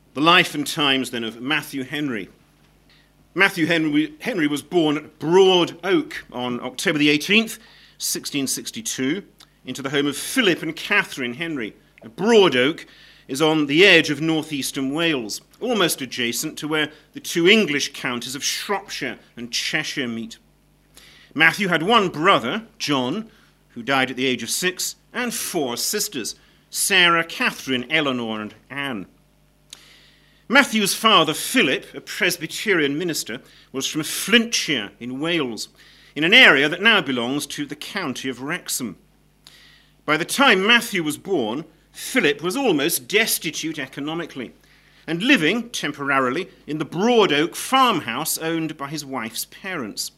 The life and times then of Matthew Henry. Matthew Henry was born at Broad Oak on October the 18th, 1662, into the home of Philip and Catherine Henry. Broad Oak is on the edge of northeastern Wales, almost adjacent to where the two English counties of Shropshire and Cheshire meet. Matthew had one brother, John, who died at the age of 6, and 4 sisters, Sarah, Catherine, Eleanor, and Anne. Matthew's father, Philip, a Presbyterian minister, was from Flintshire in Wales, in an area that now belongs to the county of Wrexham. By the time Matthew was born, Philip was almost destitute economically and living temporarily in the Broad Oak farmhouse owned by his wife's parents.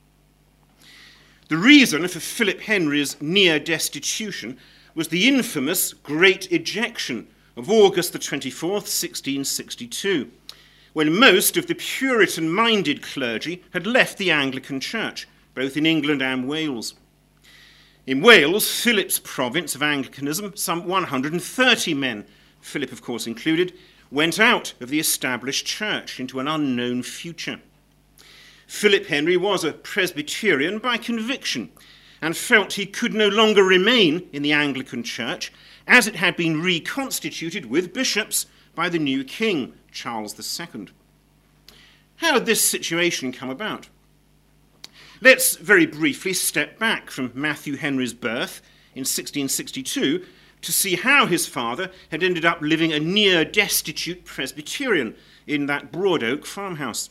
The reason for Philip Henry's near destitution was the infamous Great Ejection of August the 24th, 1662, when most of the Puritan-minded clergy had left the Anglican Church, both in England and Wales. In Wales, Philip's province of Anglicanism, some 130 men, Philip of course included, went out of the established church into an unknown future. Philip Henry was a Presbyterian by conviction and felt he could no longer remain in the Anglican Church as it had been reconstituted with bishops by the new king, Charles II. How did this situation come about? Let's very briefly step back from Matthew Henry's birth in 1662 to see how his father had ended up living a near destitute Presbyterian in that Broad Oak farmhouse.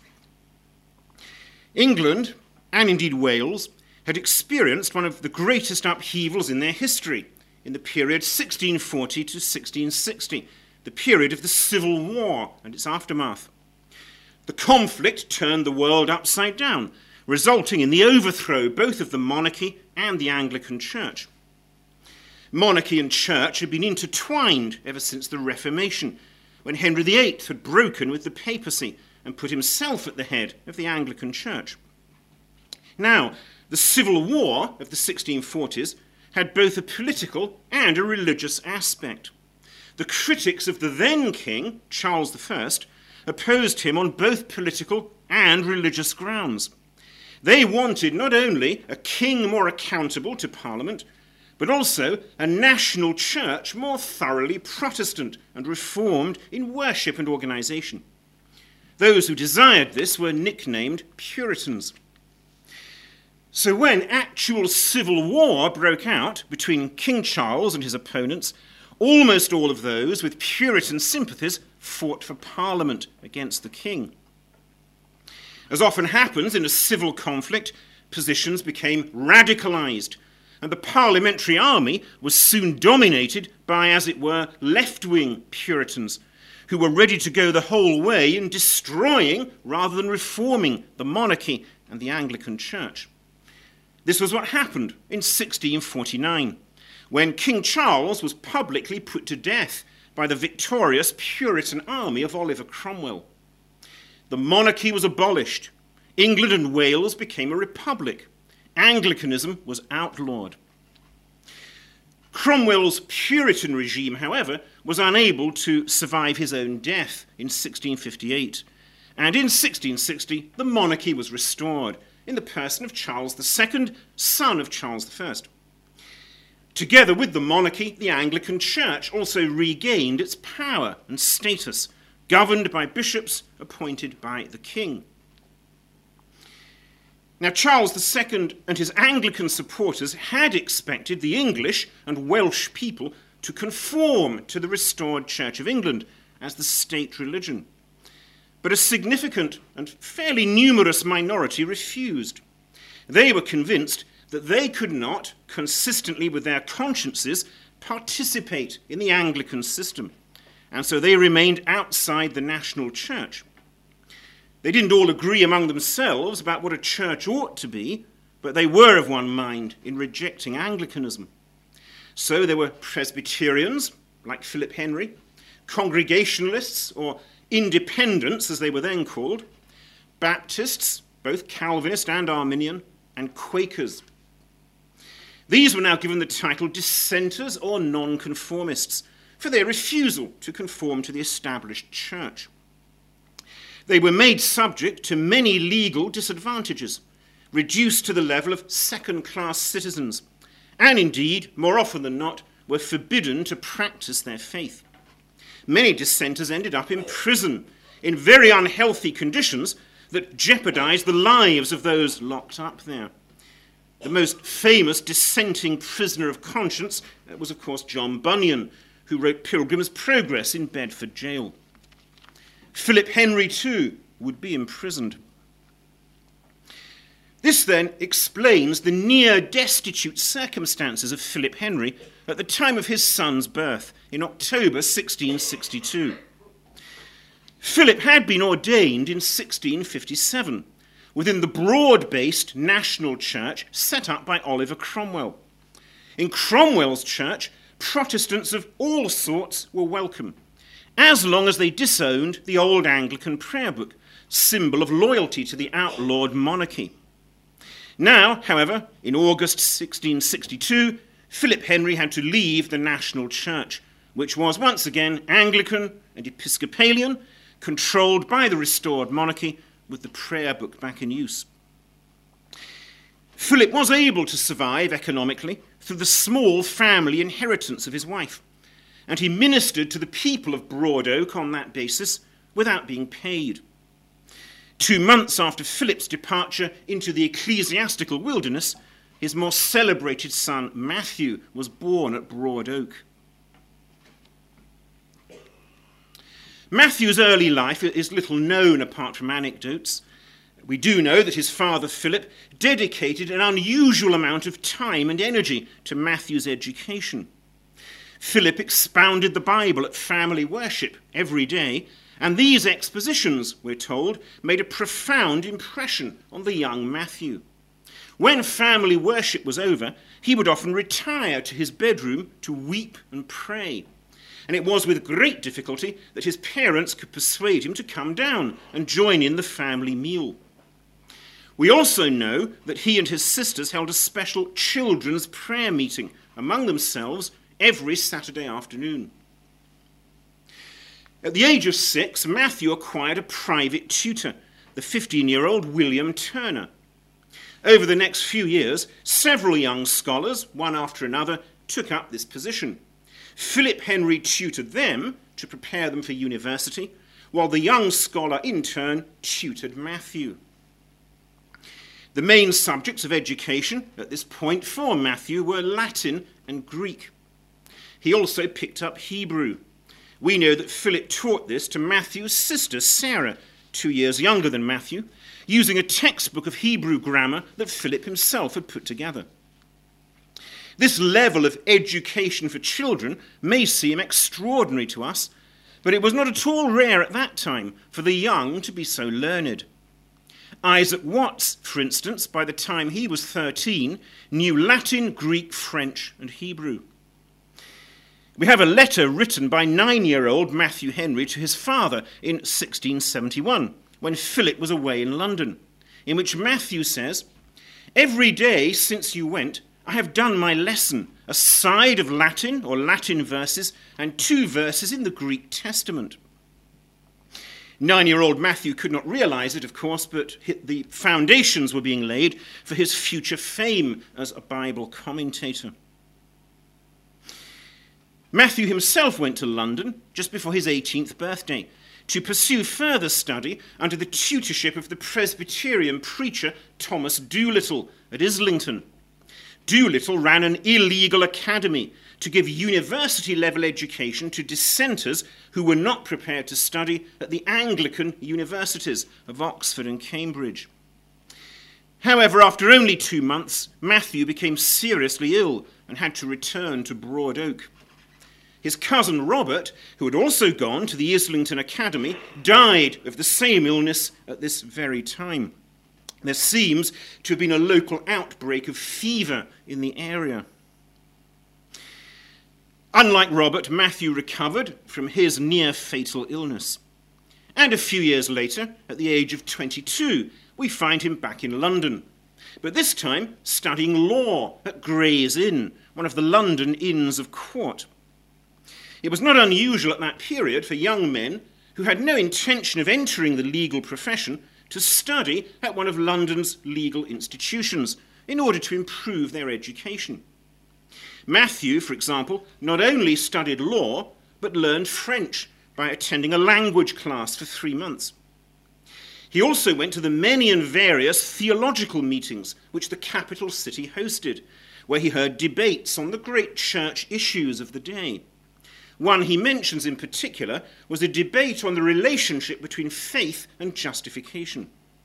England, and indeed Wales, had experienced one of the greatest upheavals in their history in the period 1640 to 1660, the period of the Civil War and its aftermath. The conflict turned the world upside down, resulting in the overthrow both of the monarchy and the Anglican Church. Monarchy and church had been intertwined ever since the Reformation, when Henry VIII had broken with the papacy and put himself at the head of the Anglican Church. Now, the Civil War of the 1640s had both a political and a religious aspect. The critics of the then king, Charles I, opposed him on both political and religious grounds. They wanted not only a king more accountable to Parliament, but also a national church more thoroughly Protestant and reformed in worship and organisation. Those who desired this were nicknamed Puritans. So when actual civil war broke out between King Charles and his opponents, almost all of those with Puritan sympathies fought for Parliament against the king. As often happens in a civil conflict, positions became radicalised, and the parliamentary army was soon dominated by, as it were, left-wing Puritans, who were ready to go the whole way in destroying rather than reforming the monarchy and the Anglican Church. This was what happened in 1649, when King Charles was publicly put to death by the victorious Puritan army of Oliver Cromwell. The monarchy was abolished. England and Wales became a republic. Anglicanism was outlawed. Cromwell's Puritan regime, however, was unable to survive his own death in 1658, and in 1660 the monarchy was restored in the person of Charles II, son of Charles I. Together with the monarchy, the Anglican Church also regained its power and status, governed by bishops appointed by the king. Now, Charles II and his Anglican supporters had expected the English and Welsh people to conform to the restored Church of England as the state religion. But a significant and fairly numerous minority refused. They were convinced that they could not, consistently with their consciences, participate in the Anglican system, and so they remained outside the national church. They didn't all agree among themselves about what a church ought to be, but they were of one mind in rejecting Anglicanism. So there were Presbyterians, like Philip Henry, Congregationalists, or Independents, as they were then called, Baptists, both Calvinist and Arminian, and Quakers. These were now given the title dissenters or nonconformists, for their refusal to conform to the established church. They were made subject to many legal disadvantages, reduced to the level of second-class citizens, and indeed, more often than not, were forbidden to practice their faith. Many dissenters ended up in prison in very unhealthy conditions that jeopardized the lives of those locked up there. The most famous dissenting prisoner of conscience was, of course, John Bunyan, who wrote Pilgrim's Progress in Bedford jail. Philip Henry, too, would be imprisoned. This then explains the near destitute circumstances of Philip Henry at the time of his son's birth in October 1662. Philip had been ordained in 1657 within the broad-based national church set up by Oliver Cromwell. In Cromwell's church, Protestants of all sorts were welcome, as long as they disowned the old Anglican prayer book, symbol of loyalty to the outlawed monarchy. Now, however, in August 1662, Philip Henry had to leave the national church, which was once again Anglican and Episcopalian, controlled by the restored monarchy, with the prayer book back in use. Philip was able to survive economically through the small family inheritance of his wife, and he ministered to the people of Broadoak on that basis without being paid. 2 months after Philip's departure into the ecclesiastical wilderness, his more celebrated son Matthew was born at Broadoak. Matthew's early life is little known apart from anecdotes. We do know that his father Philip dedicated an unusual amount of time and energy to Matthew's education. Philip expounded the Bible at family worship every day, and these expositions, we're told, made a profound impression on the young Matthew. When family worship was over, he would often retire to his bedroom to weep and pray. And it was with great difficulty that his parents could persuade him to come down and join in the family meal. We also know that he and his sisters held a special children's prayer meeting among themselves every Saturday afternoon. At the age of 6, Matthew acquired a private tutor, the 15-year-old William Turner. Over the next few years, several young scholars, one after another, took up this position. Philip Henry tutored them to prepare them for university, while the young scholar in turn tutored Matthew. The main subjects of education at this point for Matthew were Latin and Greek. He also picked up Hebrew. We know that Philip taught this to Matthew's sister Sarah, 2 years younger than Matthew, using a textbook of Hebrew grammar that Philip himself had put together. This level of education for children may seem extraordinary to us, but it was not at all rare at that time for the young to be so learned. Isaac Watts, for instance, by the time he was 13, knew Latin, Greek, French, and Hebrew. We have a letter written by 9-year-old Matthew Henry to his father in 1671, when Philip was away in London, in which Matthew says, "Every day since you went, I have done my lesson, a side of Latin or Latin verses and 2 verses in the Greek Testament." 9-year-old Matthew could not realize it, of course, but the foundations were being laid for his future fame as a Bible commentator. Matthew himself went to London just before his 18th birthday to pursue further study under the tutorship of the Presbyterian preacher Thomas Doolittle at Islington. Doolittle ran an illegal academy to give university-level education to dissenters who were not prepared to study at the Anglican universities of Oxford and Cambridge. However, after only 2 months, Matthew became seriously ill and had to return to Broadoak. His cousin Robert, who had also gone to the Islington Academy, died of the same illness at this very time. There seems to have been a local outbreak of fever in the area. Unlike Robert, Matthew recovered from his near-fatal illness. And a few years later, at the age of 22, we find him back in London, but this time studying law at Gray's Inn, one of the London Inns of Court. It was not unusual at that period for young men who had no intention of entering the legal profession to study at one of London's legal institutions in order to improve their education. Matthew, for example, not only studied law, but learned French by attending a language class for 3 months. He also went to the many and various theological meetings which the capital city hosted, where he heard debates on the great church issues of the day. One he mentions in particular was a debate on the relationship between faith and justification.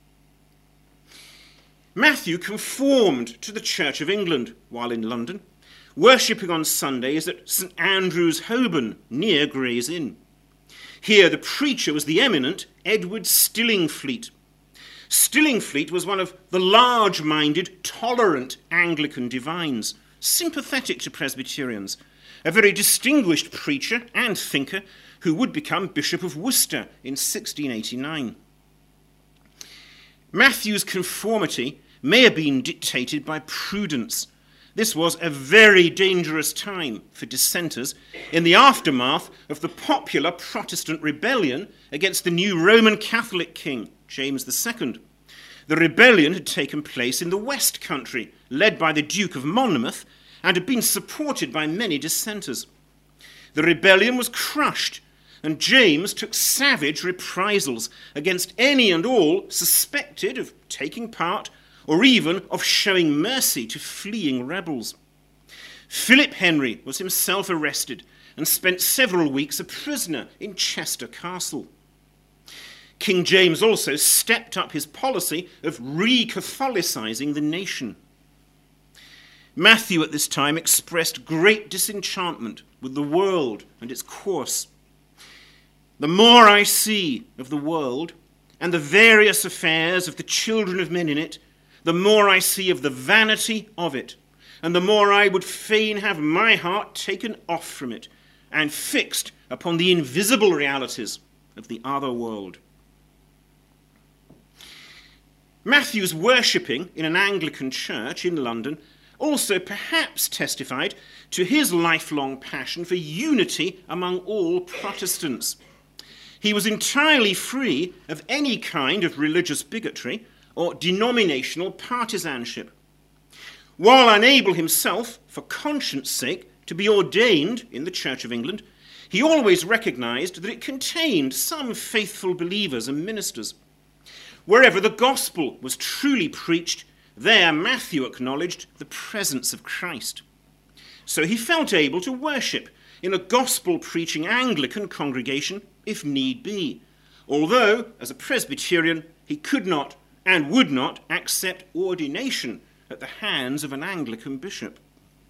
Matthew conformed to the Church of England while in London, worshipping on Sundays at St Andrew's, Holborn, near Gray's Inn. Here the preacher was the eminent Edward Stillingfleet. Stillingfleet was one of the large-minded, tolerant Anglican divines, sympathetic to Presbyterians, a very distinguished preacher and thinker who would become Bishop of Worcester in 1689. Matthew's conformity may have been dictated by prudence. This was a very dangerous time for dissenters in the aftermath of the popular Protestant rebellion against the new Roman Catholic king, James II. The rebellion had taken place in the West Country, led by the Duke of Monmouth, and had been supported by many dissenters. The rebellion was crushed, and James took savage reprisals against any and all suspected of taking part or even of showing mercy to fleeing rebels. Philip Henry was himself arrested and spent several weeks a prisoner in Chester Castle. King James also stepped up his policy of re-Catholicizing the nation. Matthew at this time expressed great disenchantment with the world and its course. The more I see of the world and the various affairs of the children of men in it, the more I see of the vanity of it, and the more I would fain have my heart taken off from it and fixed upon the invisible realities of the other world. Matthew's worshipping in an Anglican church in London also perhaps testified to his lifelong passion for unity among all Protestants. He was entirely free of any kind of religious bigotry or denominational partisanship. While unable himself, for conscience' sake, to be ordained in the Church of England, he always recognized that it contained some faithful believers and ministers. Wherever the gospel was truly preached, there Matthew acknowledged the presence of Christ. So he felt able to worship in a gospel-preaching Anglican congregation if need be, although, as a Presbyterian, he could not and would not accept ordination at the hands of an Anglican bishop.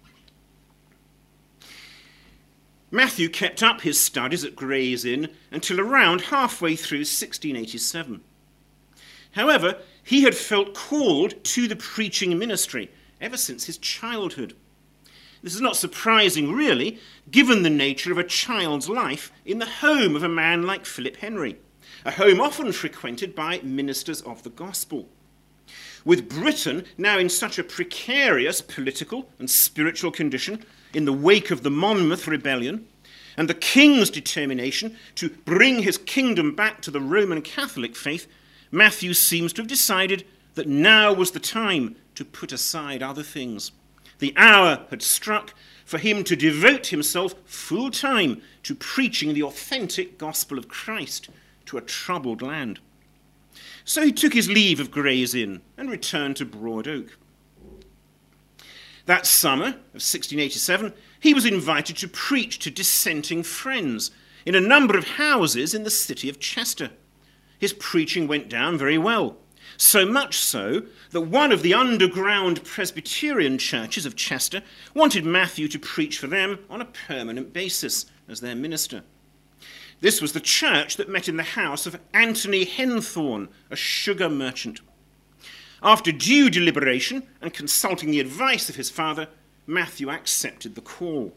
Matthew kept up his studies at Gray's Inn until around halfway through 1687. However, he had felt called to the preaching ministry ever since his childhood. This is not surprising, really, given the nature of a child's life in the home of a man like Philip Henry, a home often frequented by ministers of the gospel. With Britain now in such a precarious political and spiritual condition in the wake of the Monmouth rebellion, and the king's determination to bring his kingdom back to the Roman Catholic faith, Matthew seems to have decided that now was the time to put aside other things. The hour had struck for him to devote himself full time to preaching the authentic gospel of Christ to a troubled land. So he took his leave of Gray's Inn and returned to Broad Oak. That summer of 1687, he was invited to preach to dissenting friends in a number of houses in the city of Chester. His preaching went down very well, so much so that one of the underground Presbyterian churches of Chester wanted Matthew to preach for them on a permanent basis as their minister. This was the church that met in the house of Anthony Henthorne, a sugar merchant. After due deliberation and consulting the advice of his father, Matthew accepted the call.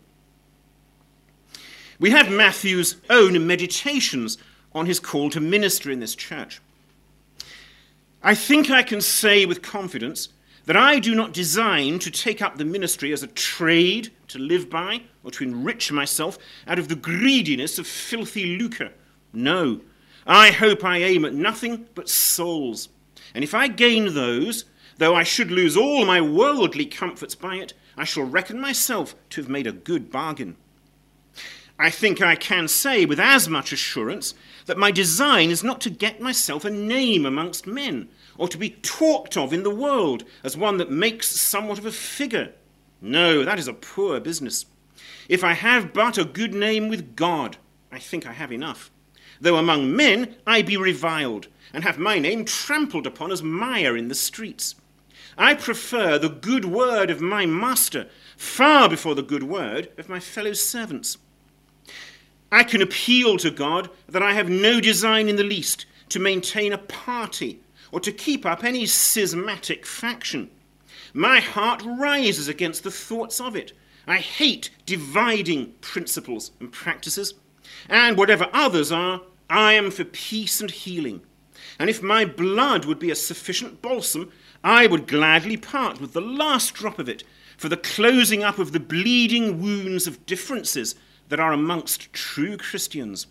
We have Matthew's own meditations on his call to minister in this church. I think I can say with confidence that I do not design to take up the ministry as a trade to live by or to enrich myself out of the greediness of filthy lucre. No, I hope I aim at nothing but souls. And if I gain those, though I should lose all my worldly comforts by it, I shall reckon myself to have made a good bargain. I think I can say with as much assurance that my design is not to get myself a name amongst men, or to be talked of in the world as one that makes somewhat of a figure. No, that is a poor business. If I have but a good name with God, I think I have enough. Though among men I be reviled, and have my name trampled upon as mire in the streets. I prefer the good word of my master far before the good word of my fellow servants. I can appeal to God that I have no design in the least to maintain a party or to keep up any schismatic faction. My heart rises against the thoughts of it. I hate dividing principles and practices, and whatever others are, I am for peace and healing. And if my blood would be a sufficient balsam, I would gladly part with the last drop of it for the closing up of the bleeding wounds of differences that are amongst true Christians.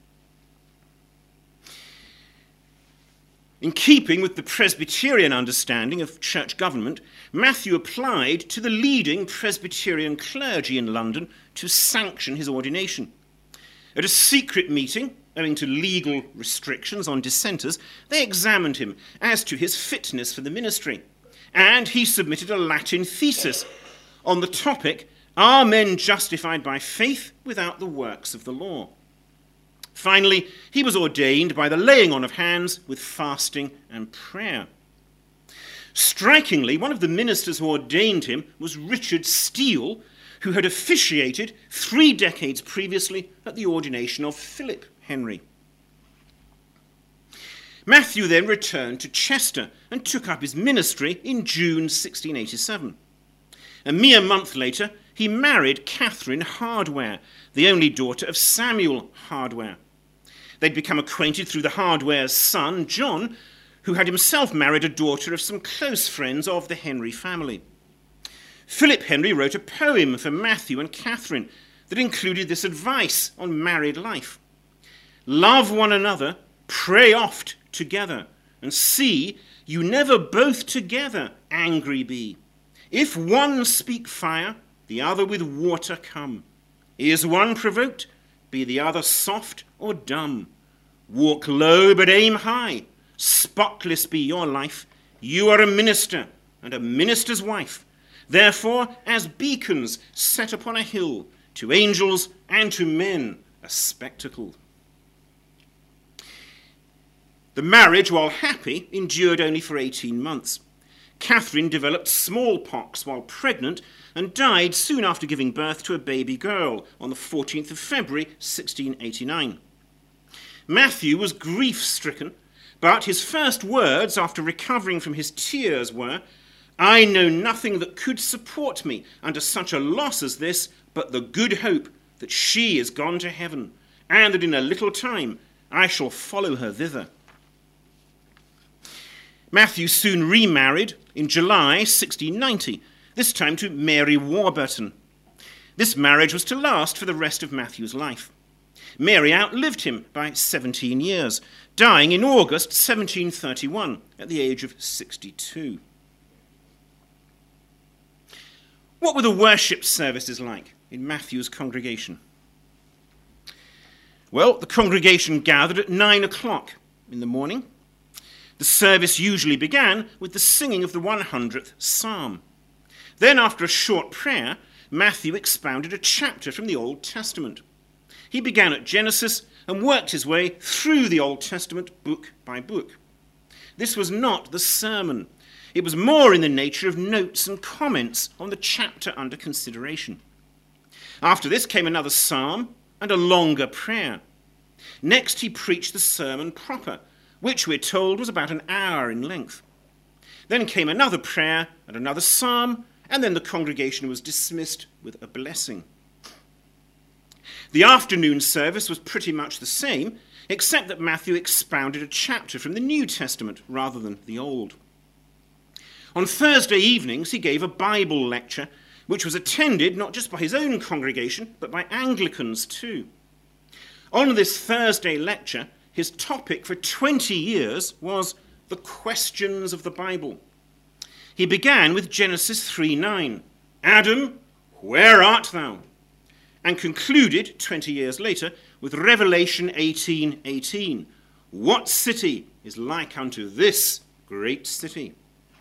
In keeping with the Presbyterian understanding of church government, Matthew applied to the leading Presbyterian clergy in London to sanction his ordination. At a secret meeting, owing to legal restrictions on dissenters, they examined him as to his fitness for the ministry, and he submitted a Latin thesis on the topic, "Are men justified by faith without the works of the law?" Finally, he was ordained by the laying on of hands with fasting and prayer. Strikingly, one of the ministers who ordained him was Richard Steele, who had officiated 3 decades previously at the ordination of Philip Henry. Matthew then returned to Chester and took up his ministry in June 1687. A mere month later, he married Catherine Hardware, the only daughter of Samuel Hardware. They'd become acquainted through the Hardware's son, John, who had himself married a daughter of some close friends of the Henry family. Philip Henry wrote a poem for Matthew and Catherine that included this advice on married life. Love one another, pray oft together, and see you never both together angry be. If one speak fire, the other with water come. Is one provoked, be the other soft or dumb. Walk low but aim high, spotless be your life. You are a minister and a minister's wife. Therefore, as beacons set upon a hill, to angels and to men a spectacle. The marriage, while happy, endured only for 18 months. Catherine developed smallpox while pregnant and died soon after giving birth to a baby girl on the 14th of February 1689. Matthew was grief-stricken, but his first words after recovering from his tears were, "I know nothing that could support me under such a loss as this, but the good hope that she is gone to heaven, and that in a little time I shall follow her thither." Matthew soon remarried in July 1690, this time to Mary Warburton. This marriage was to last for the rest of Matthew's life. Mary outlived him by 17 years, dying in August 1731 at the age of 62. What were the worship services like in Matthew's congregation? Well, the congregation gathered at 9 o'clock in the morning. The service usually began with the singing of the 100th Psalm. Then, after a short prayer, Matthew expounded a chapter from the Old Testament. He began at Genesis and worked his way through the Old Testament book by book. This was not the sermon. It was more in the nature of notes and comments on the chapter under consideration. After this came another psalm and a longer prayer. Next, he preached the sermon proper, which we're told was about an hour in length. Then came another prayer and another psalm, and then the congregation was dismissed with a blessing. The afternoon service was pretty much the same, except that Matthew expounded a chapter from the New Testament rather than the Old. On Thursday evenings, he gave a Bible lecture, which was attended not just by his own congregation, but by Anglicans too. On this Thursday lecture, his topic for 20 years was the questions of the Bible. He began with Genesis 3:9, Adam, where art thou? And concluded 20 years later with Revelation 18:18, what city is like unto this great city?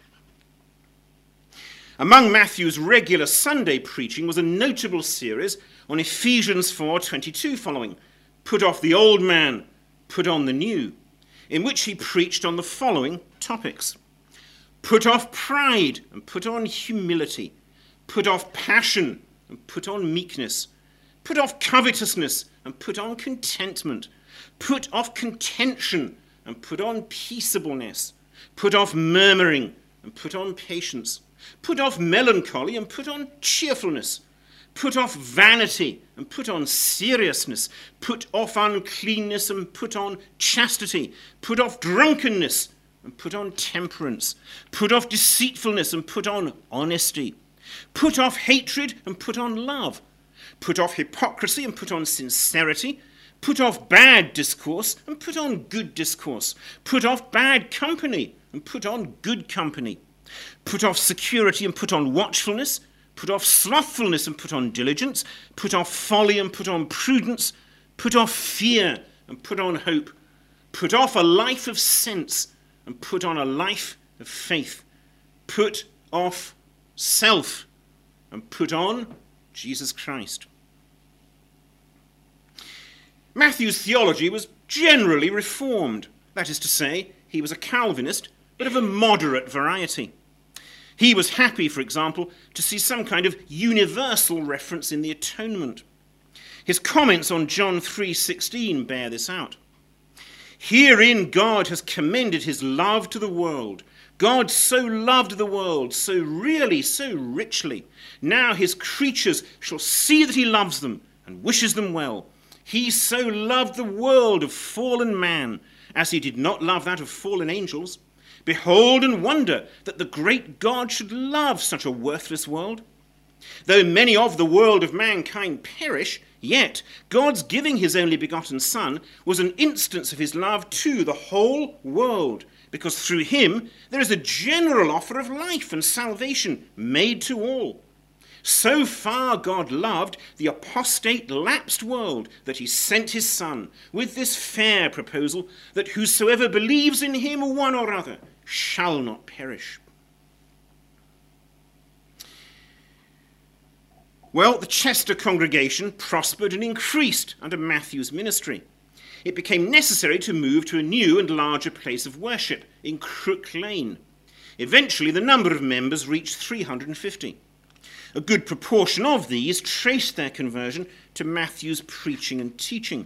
Among Matthew's regular Sunday preaching was a notable series on Ephesians 4:22 following, put off the old man, put on the new, in which he preached on the following topics. Put off pride and put on humility. Put off passion and put on meekness. Put off covetousness and put on contentment. Put off contention and put on peaceableness. Put off murmuring and put on patience. Put off melancholy and put on cheerfulness. Put off vanity and put on seriousness. Put off uncleanness and put on chastity. Put off drunkenness and put on temperance. Put off deceitfulness and put on honesty. Put off hatred and put on love. Put off hypocrisy and put on sincerity. Put off bad discourse and put on good discourse. Put off bad company and put on good company. Put off security and put on watchfulness. Put off slothfulness and put on diligence. Put off folly and put on prudence. Put off fear and put on hope. Put off a life of sense and put on a life of faith. Put off self and put on Jesus Christ. Matthew's theology was generally reformed. That is to say, he was a Calvinist, but of a moderate variety. He was happy, for example, to see some kind of universal reference in the atonement. His comments on John 3:16 bear this out. Herein God has commended his love to the world. God so loved the world, so really, so richly. Now his creatures shall see that he loves them and wishes them well. He so loved the world of fallen man, as he did not love that of fallen angels. Behold and wonder that the great God should love such a worthless world. Though many of the world of mankind perish, yet God's giving his only begotten Son was an instance of his love to the whole world, because through him there is a general offer of life and salvation made to all. So far God loved the apostate, lapsed world that he sent his Son with this fair proposal that whosoever believes in him, one or other, shall not perish. Well, the Chester congregation prospered and increased under Matthew's ministry. It became necessary to move to a new and larger place of worship in Crook Lane. Eventually, the number of members reached 350. A good proportion of these traced their conversion to Matthew's preaching and teaching.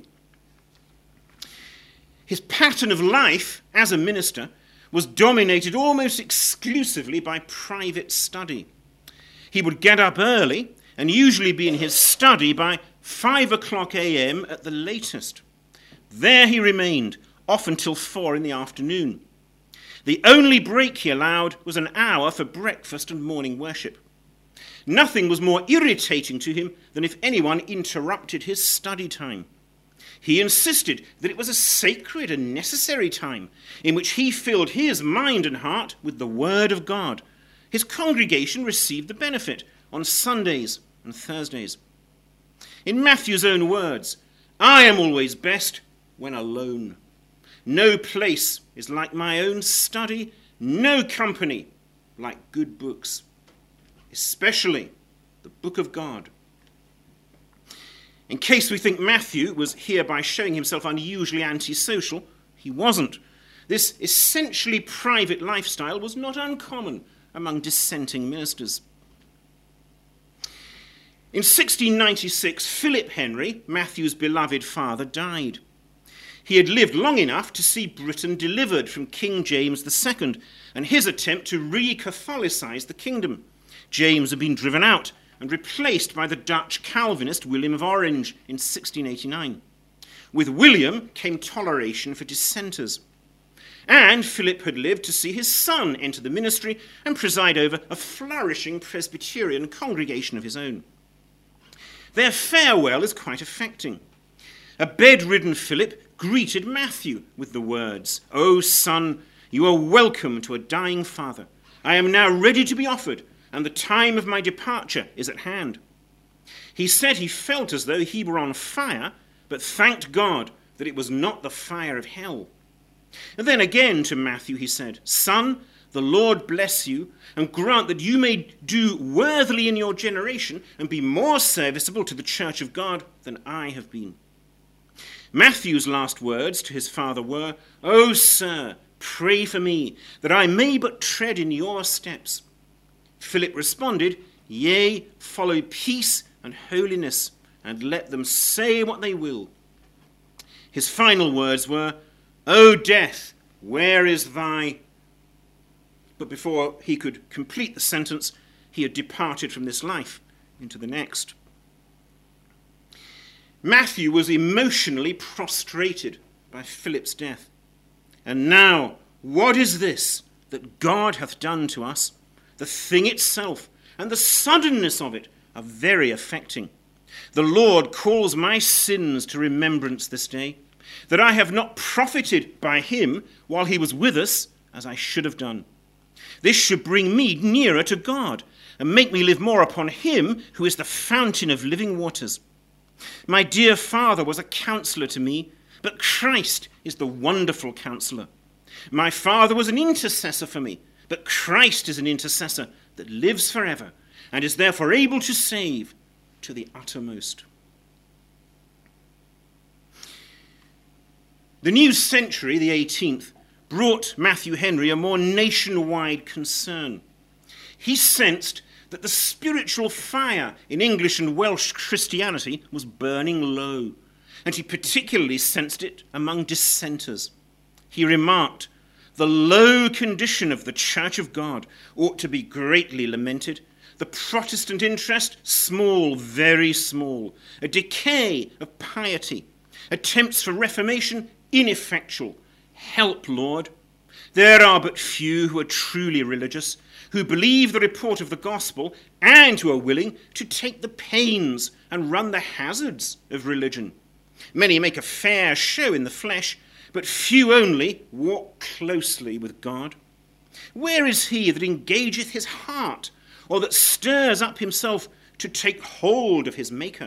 His pattern of life as a minister was dominated almost exclusively by private study. He would get up early and usually be in his study by 5:00 a.m. at the latest. There he remained, often till 4 in the afternoon. The only break he allowed was an hour for breakfast and morning worship. Nothing was more irritating to him than if anyone interrupted his study time. He insisted that it was a sacred and necessary time in which he filled his mind and heart with the Word of God. His congregation received the benefit on Sundays and Thursdays. In Matthew's own words, I am always best when alone. No place is like my own study, no company like good books, especially the book of God. In case we think Matthew was hereby showing himself unusually antisocial, he wasn't. This essentially private lifestyle was not uncommon among dissenting ministers. In 1696, Philip Henry, Matthew's beloved father, died. He had lived long enough to see Britain delivered from King James II and his attempt to re-Catholicize the kingdom. James had been driven out and replaced by the Dutch Calvinist William of Orange in 1689. With William came toleration for dissenters. And Philip had lived to see his son enter the ministry and preside over a flourishing Presbyterian congregation of his own. Their farewell is quite affecting. A bedridden Philip greeted Matthew with the words, "O son, you are welcome to a dying father. I am now ready to be offered, and the time of my departure is at hand." He said he felt as though he were on fire, but thanked God that it was not the fire of hell. And then again to Matthew he said, "Son, the Lord bless you, and grant that you may do worthily in your generation and be more serviceable to the church of God than I have been." Matthew's last words to his father were, "O sir, pray for me, that I may but tread in your steps." Philip responded, "Yea, follow peace and holiness, and let them say what they will." His final words were, "O death, where is thy..." But before he could complete the sentence, he had departed from this life into the next. Matthew was emotionally prostrated by Philip's death. And now, what is this that God hath done to us? The thing itself and the suddenness of it are very affecting. The Lord calls my sins to remembrance this day, that I have not profited by him while he was with us as I should have done. This should bring me nearer to God and make me live more upon him who is the fountain of living waters. My dear father was a counselor to me, but Christ is the wonderful counselor. My father was an intercessor for me, but Christ is an intercessor that lives forever and is therefore able to save to the uttermost. The new century, the 18th, brought Matthew Henry a more nationwide concern. He sensed that the spiritual fire in English and Welsh Christianity was burning low, and he particularly sensed it among dissenters. He remarked, "The low condition of the Church of God ought to be greatly lamented. The Protestant interest, small, very small. A decay of piety. Attempts for reformation, ineffectual. Help, Lord. There are but few who are truly religious, who believe the report of the gospel, and who are willing to take the pains and run the hazards of religion. Many make a fair show in the flesh, but few only walk closely with God. Where is he that engageth his heart, or that stirs up himself to take hold of his Maker?"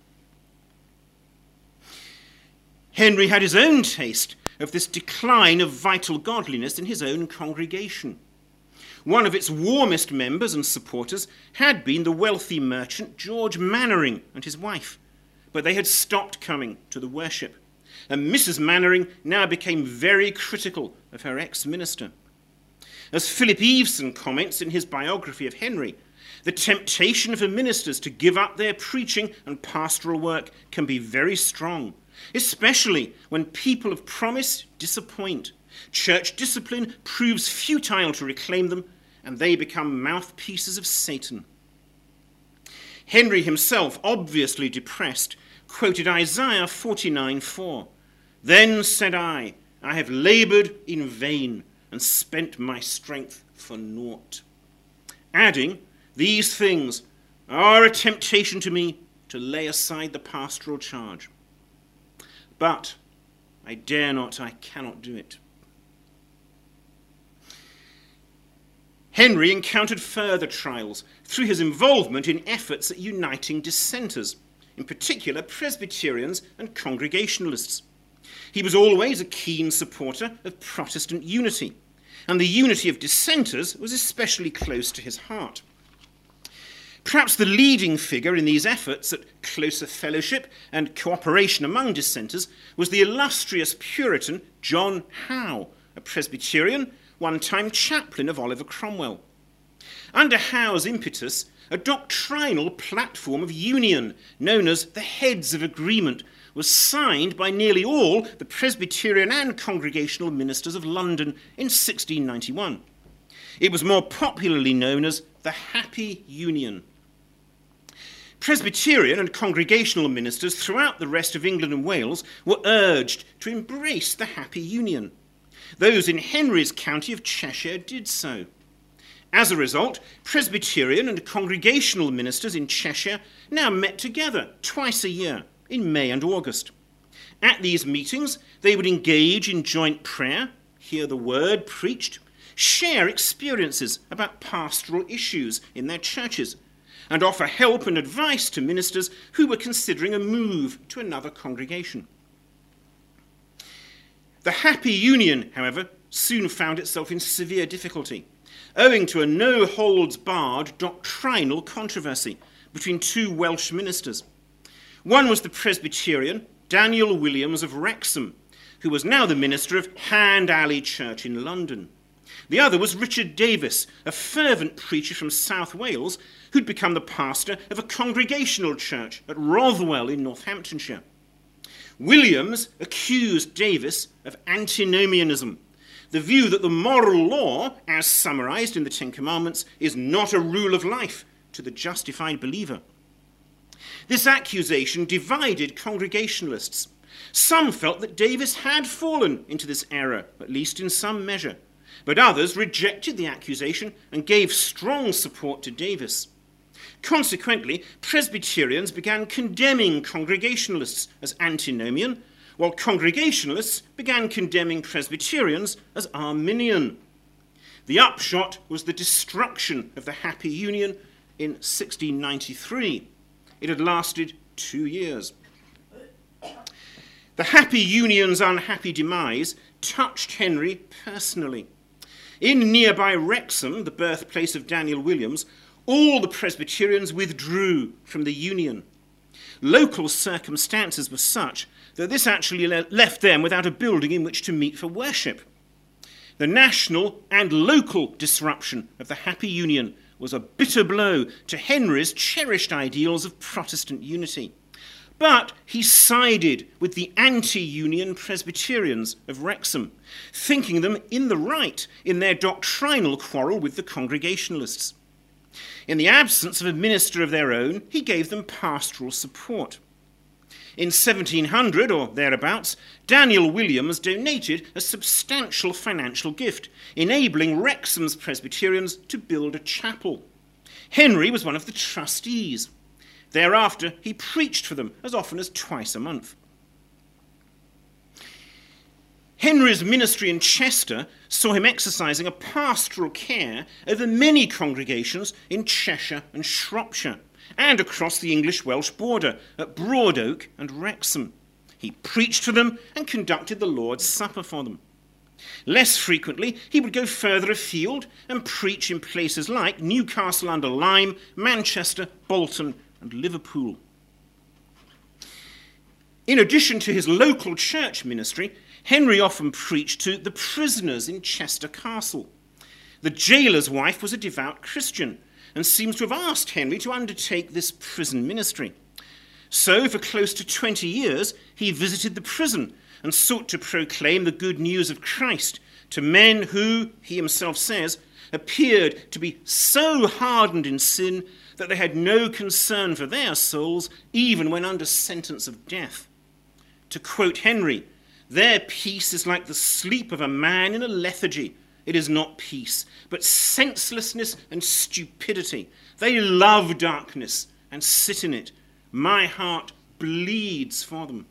Henry had his own taste of this decline of vital godliness in his own congregation. One of its warmest members and supporters had been the wealthy merchant George Mannering and his wife, but they had stopped coming to the worship, and Mrs. Mannering now became very critical of her ex-minister. As Philip Eveson comments in his biography of Henry, the temptation for ministers to give up their preaching and pastoral work can be very strong, especially when people of promise disappoint. Church discipline proves futile to reclaim them, and they become mouthpieces of Satan. Henry himself, obviously depressed, quoted Isaiah 49:4. "Then said I have laboured in vain and spent my strength for naught," adding, "These things are a temptation to me to lay aside the pastoral charge. But I dare not, I cannot do it." Henry encountered further trials through his involvement in efforts at uniting dissenters, in particular Presbyterians and Congregationalists. He was always a keen supporter of Protestant unity, and the unity of dissenters was especially close to his heart. Perhaps the leading figure in these efforts at closer fellowship and cooperation among dissenters was the illustrious Puritan John Howe, a Presbyterian, one-time chaplain of Oliver Cromwell. Under Howe's impetus, a doctrinal platform of union known as the Heads of Agreement was signed by nearly all the Presbyterian and Congregational ministers of London in 1691. It was more popularly known as the Happy Union. Presbyterian and Congregational ministers throughout the rest of England and Wales were urged to embrace the Happy Union. Those in Henry's county of Cheshire did so. As a result, Presbyterian and Congregational ministers in Cheshire now met together twice a year in May and August. At these meetings, they would engage in joint prayer, hear the word preached, share experiences about pastoral issues in their churches, and offer help and advice to ministers who were considering a move to another congregation. The Happy Union, however, soon found itself in severe difficulty, owing to a no-holds-barred doctrinal controversy between two Welsh ministers. One was the Presbyterian Daniel Williams of Wrexham, who was now the minister of Hand Alley Church in London. The other was Richard Davis, a fervent preacher from South Wales, who'd become the pastor of a Congregational church at Rothwell in Northamptonshire. Williams accused Davis of antinomianism, the view that the moral law, as summarized in the Ten Commandments, is not a rule of life to the justified believer. This accusation divided Congregationalists. Some felt that Davis had fallen into this error, at least in some measure, but others rejected the accusation and gave strong support to Davis. Consequently, Presbyterians began condemning Congregationalists as antinomian, while Congregationalists began condemning Presbyterians as Arminian. The upshot was the destruction of the Happy Union in 1693. It had lasted 2 years. The Happy Union's unhappy demise touched Henry personally. In nearby Wrexham, the birthplace of Daniel Williams, all the Presbyterians withdrew from the Union. Local circumstances were such that this actually left them without a building in which to meet for worship. The national and local disruption of the Happy Union was a bitter blow to Henry's cherished ideals of Protestant unity. But he sided with the anti-Union Presbyterians of Wrexham, thinking them in the right in their doctrinal quarrel with the Congregationalists. In the absence of a minister of their own, he gave them pastoral support. In 1700 or thereabouts, Daniel Williams donated a substantial financial gift, enabling Wrexham's Presbyterians to build a chapel. Henry was one of the trustees. Thereafter, he preached for them as often as twice a month. Henry's ministry in Chester saw him exercising a pastoral care over many congregations in Cheshire and Shropshire, and across the English-Welsh border at Broadoak and Wrexham. He preached for them and conducted the Lord's Supper for them. Less frequently, he would go further afield and preach in places like Newcastle-under-Lyme, Manchester, Bolton, and Liverpool. In addition to his local church ministry, Henry often preached to the prisoners in Chester Castle. The jailer's wife was a devout Christian and seems to have asked Henry to undertake this prison ministry. So, for close to 20 years, he visited the prison and sought to proclaim the good news of Christ to men who, he himself says, appeared to be so hardened in sin that they had no concern for their souls, even when under sentence of death. To quote Henry, "Their peace is like the sleep of a man in a lethargy. It is not peace, but senselessness and stupidity. They love darkness and sit in it. My heart bleeds for them."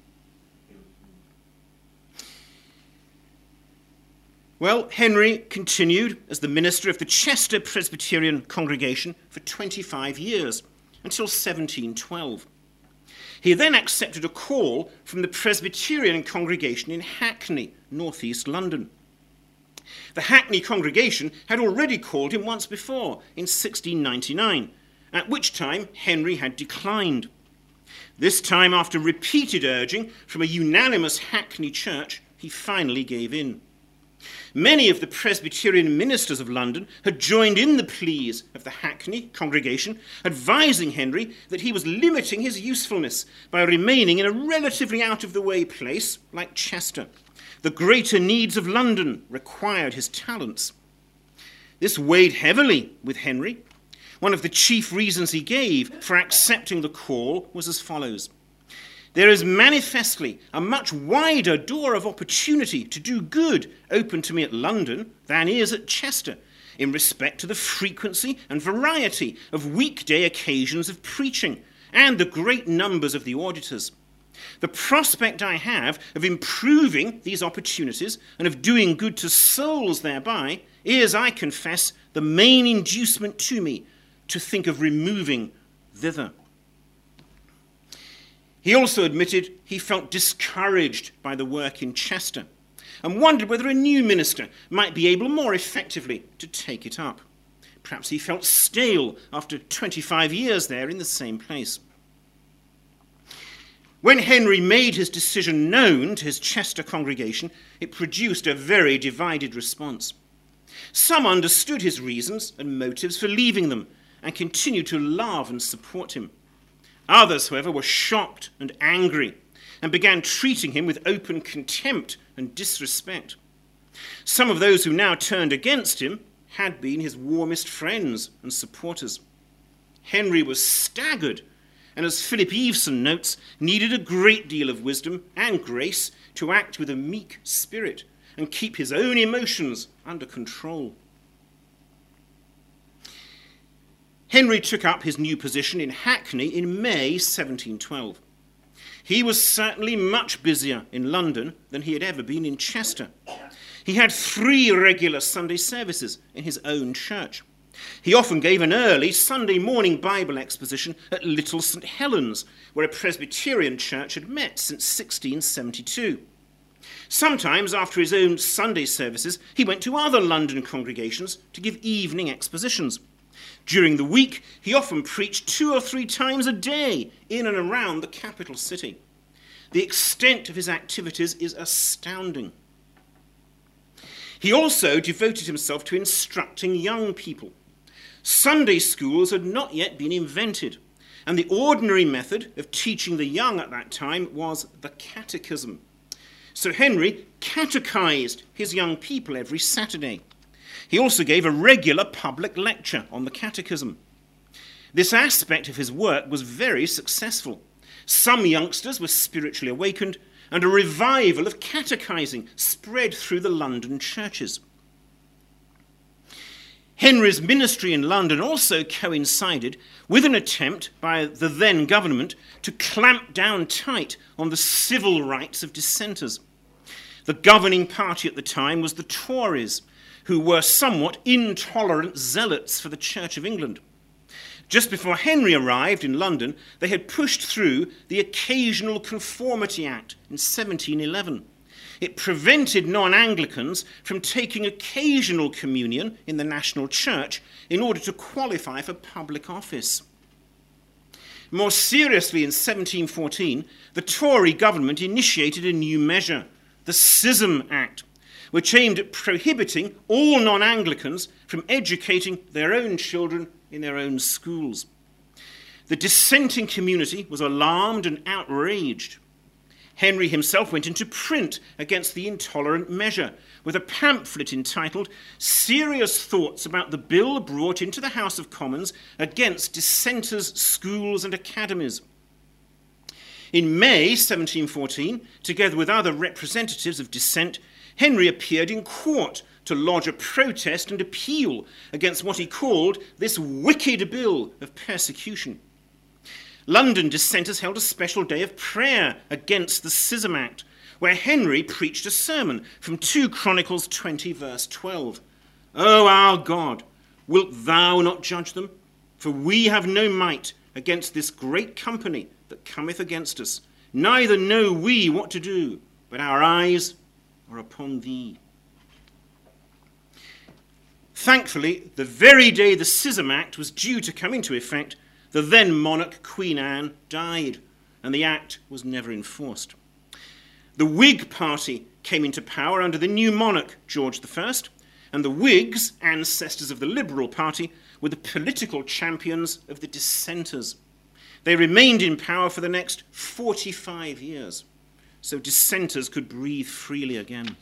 Well, Henry continued as the minister of the Chester Presbyterian congregation for 25 years, until 1712. He then accepted a call from the Presbyterian congregation in Hackney, northeast London. The Hackney congregation had already called him once before, in 1699, at which time Henry had declined. This time, after repeated urging from a unanimous Hackney church, he finally gave in. Many of the Presbyterian ministers of London had joined in the pleas of the Hackney congregation, advising Henry that he was limiting his usefulness by remaining in a relatively out-of-the-way place like Chester. The greater needs of London required his talents. This weighed heavily with Henry. One of the chief reasons he gave for accepting the call was as follows. There is manifestly a much wider door of opportunity to do good open to me at London than is at Chester, in respect to the frequency and variety of weekday occasions of preaching and the great numbers of the auditors. The prospect I have of improving these opportunities and of doing good to souls thereby is, I confess, the main inducement to me to think of removing thither. He also admitted he felt discouraged by the work in Chester and wondered whether a new minister might be able more effectively to take it up. Perhaps he felt stale after 25 years there in the same place. When Henry made his decision known to his Chester congregation, it produced a very divided response. Some understood his reasons and motives for leaving them and continued to love and support him. Others, however, were shocked and angry and began treating him with open contempt and disrespect. Some of those who now turned against him had been his warmest friends and supporters. Henry was staggered, and as Philip Eveson notes, needed a great deal of wisdom and grace to act with a meek spirit and keep his own emotions under control. Henry took up his new position in Hackney in May 1712. He was certainly much busier in London than he had ever been in Chester. He had 3 regular Sunday services in his own church. He often gave an early Sunday morning Bible exposition at Little St. Helens, where a Presbyterian church had met since 1672. Sometimes, after his own Sunday services, he went to other London congregations to give evening expositions. During the week, he often preached 2 or 3 times a day in and around the capital city. The extent of his activities is astounding. He also devoted himself to instructing young people. Sunday schools had not yet been invented, and the ordinary method of teaching the young at that time was the catechism. So Henry catechized his young people every Saturday. He also gave a regular public lecture on the catechism. This aspect of his work was very successful. Some youngsters were spiritually awakened, and a revival of catechizing spread through the London churches. Henry's ministry in London also coincided with an attempt by the then government to clamp down tight on the civil rights of dissenters. The governing party at the time was the Tories, who were somewhat intolerant zealots for the Church of England. Just before Henry arrived in London, they had pushed through the Occasional Conformity Act in 1711. It prevented non-Anglicans from taking occasional communion in the national church in order to qualify for public office. More seriously, in 1714, the Tory government initiated a new measure, the Schism Act, which aimed at prohibiting all non-Anglicans from educating their own children in their own schools. The dissenting community was alarmed and outraged. Henry himself went into print against the intolerant measure with a pamphlet entitled Serious Thoughts About the Bill Brought into the House of Commons Against Dissenters' Schools and Academies. In May 1714, together with other representatives of dissent, Henry appeared in court to lodge a protest and appeal against what he called this wicked bill of persecution. London dissenters held a special day of prayer against the Schism Act, where Henry preached a sermon from 2 Chronicles 20, verse 12. O our God, wilt thou not judge them? For we have no might against this great company that cometh against us. Neither know we what to do, but our eyes are upon thee. Thankfully, the very day the Schism Act was due to come into effect, the then monarch Queen Anne died, and the act was never enforced. The Whig party came into power under the new monarch, George I, and the Whigs, ancestors of the Liberal Party, were the political champions of the dissenters. They remained in power for the next 45 years, so dissenters could breathe freely again.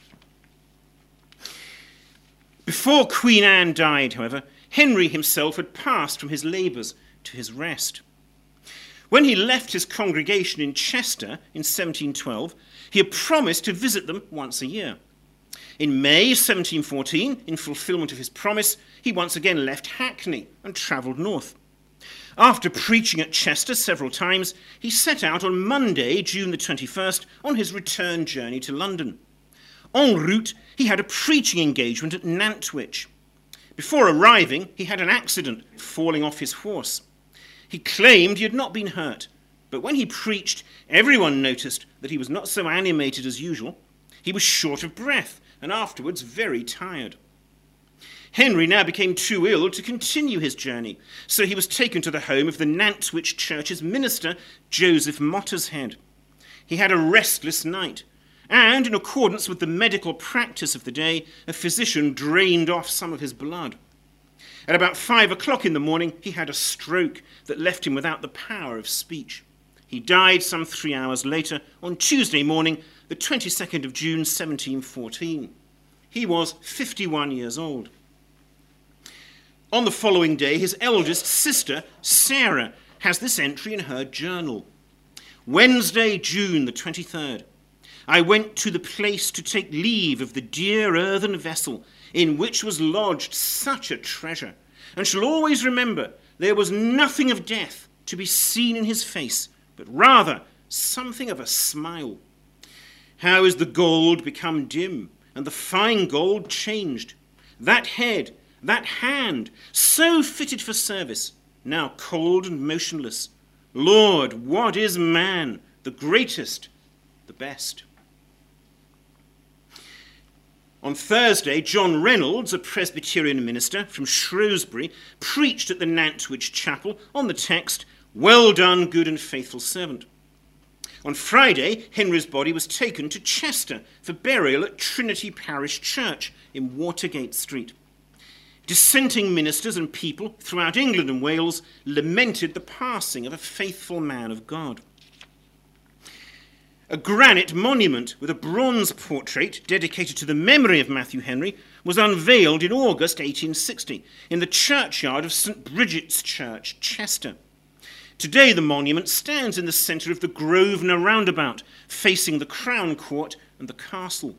Before Queen Anne died, however, Henry himself had passed from his labours to his rest. When he left his congregation in Chester in 1712, he had promised to visit them once a year. In May 1714, in fulfillment of his promise, he once again left Hackney and travelled north. After preaching at Chester several times, he set out on Monday, June the 21st, on his return journey to London. En route, he had a preaching engagement at Nantwich. Before arriving, he had an accident, falling off his horse. He claimed he had not been hurt, but when he preached, everyone noticed that he was not so animated as usual. He was short of breath and afterwards very tired. Henry now became too ill to continue his journey, so he was taken to the home of the Nantwich Church's minister, Joseph Mottershead. He had a restless night, and in accordance with the medical practice of the day, a physician drained off some of his blood. At about 5 o'clock in the morning, he had a stroke that left him without the power of speech. He died some 3 hours later, on Tuesday morning, the 22nd of June, 1714. He was 51 years old. On the following day, his eldest sister, Sarah, has this entry in her journal. Wednesday, June the 23rd. I went to the place to take leave of the dear earthen vessel, in which was lodged such a treasure, and shall always remember there was nothing of death to be seen in his face, but rather something of a smile. How is the gold become dim, and the fine gold changed? That head, that hand, so fitted for service, now cold and motionless. Lord, what is man, the greatest, the best? On Thursday, John Reynolds, a Presbyterian minister from Shrewsbury, preached at the Nantwich Chapel on the text, "Well done, good and faithful servant." On Friday, Henry's body was taken to Chester for burial at Trinity Parish Church in Watergate Street. Dissenting ministers and people throughout England and Wales lamented the passing of a faithful man of God. A granite monument with a bronze portrait dedicated to the memory of Matthew Henry was unveiled in August 1860 in the churchyard of St. Bridget's Church, Chester. Today the monument stands in the centre of the Grosvenor roundabout, facing the Crown Court and the castle.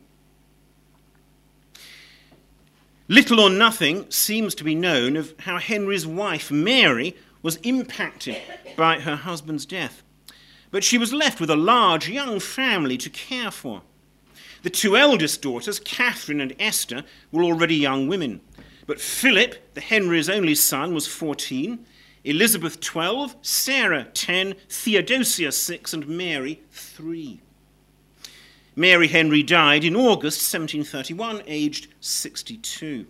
Little or nothing seems to be known of how Henry's wife, Mary, was impacted by her husband's death. But she was left with a large young family to care for. The two eldest daughters, Catherine and Esther, were already young women. But Philip, the Henry's only son, was 14, Elizabeth 12, Sarah 10, Theodosia 6, and Mary 3. Mary Henry died in August 1731, aged 62.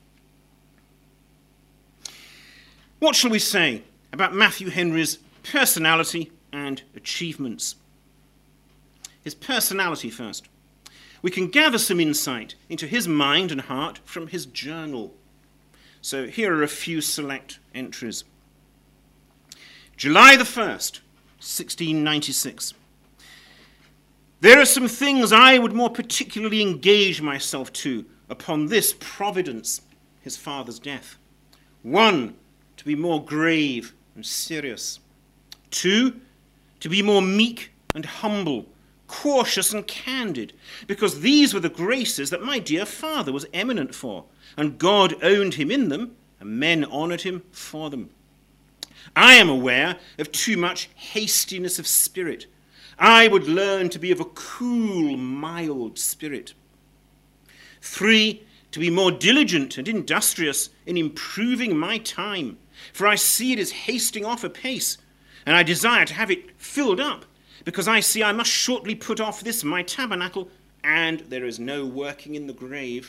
What shall we say about Matthew Henry's personality and achievements? His personality first. We can gather some insight into his mind and heart from his journal. So here are a few select entries. July the 1st, 1696. There are some things I would more particularly engage myself to upon this providence, his father's death. 1, to be more grave and serious. 2, to be more meek and humble, cautious and candid, because these were the graces that my dear father was eminent for, and God owned him in them, and men honoured him for them. I am aware of too much hastiness of spirit. I would learn to be of a cool, mild spirit. 3, to be more diligent and industrious in improving my time, for I see it is hasting off apace, and I desire to have it filled up, because I see I must shortly put off this my tabernacle, and there is no working in the grave.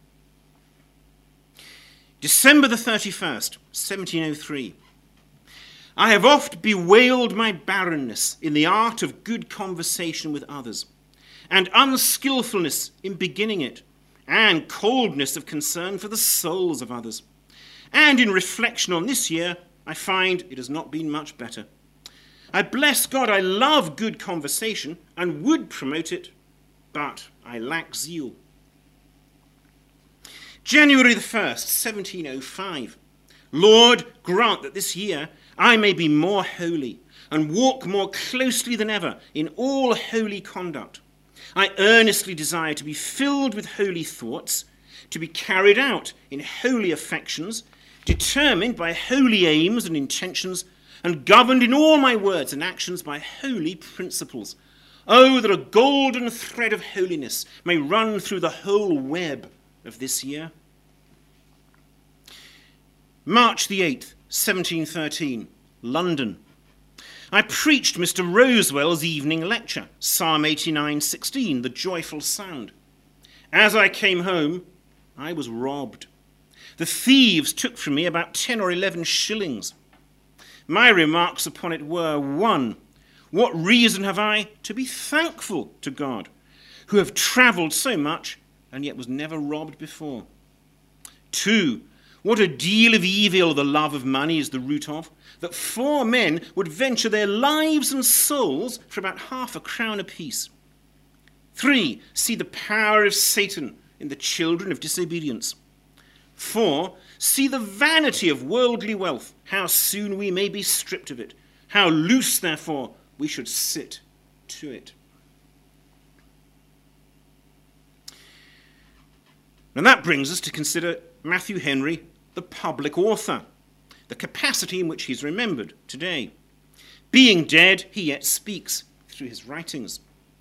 December the 31st, 1703. I have oft bewailed my barrenness in the art of good conversation with others, and unskilfulness in beginning it, and coldness of concern for the souls of others. And in reflection on this year, I find it has not been much better. I bless God, I love good conversation and would promote it, but I lack zeal. January the 1st, 1705. Lord, grant that this year I may be more holy, and walk more closely than ever in all holy conduct. I earnestly desire to be filled with holy thoughts, to be carried out in holy affections, determined by holy aims and intentions, and governed in all my words and actions by holy principles. Oh, that a golden thread of holiness may run through the whole web of this year. March the 8th, 1713, London. I preached Mr. Rosewell's evening lecture, Psalm 89:16, the joyful sound. As I came home, I was robbed. The thieves took from me about 10 or 11 shillings. My remarks upon it were, 1, what reason have I to be thankful to God, who have travelled so much and yet was never robbed before? 2, what a deal of evil the love of money is the root of, that 4 men would venture their lives and souls for about half a crown apiece. 3, see the power of Satan in the children of disobedience. 4, see the vanity of worldly wealth, how soon we may be stripped of it, how loose, therefore, we should sit to it. And that brings us to consider Matthew Henry, the public author, the capacity in which he's remembered today. Being dead, he yet speaks through his writings.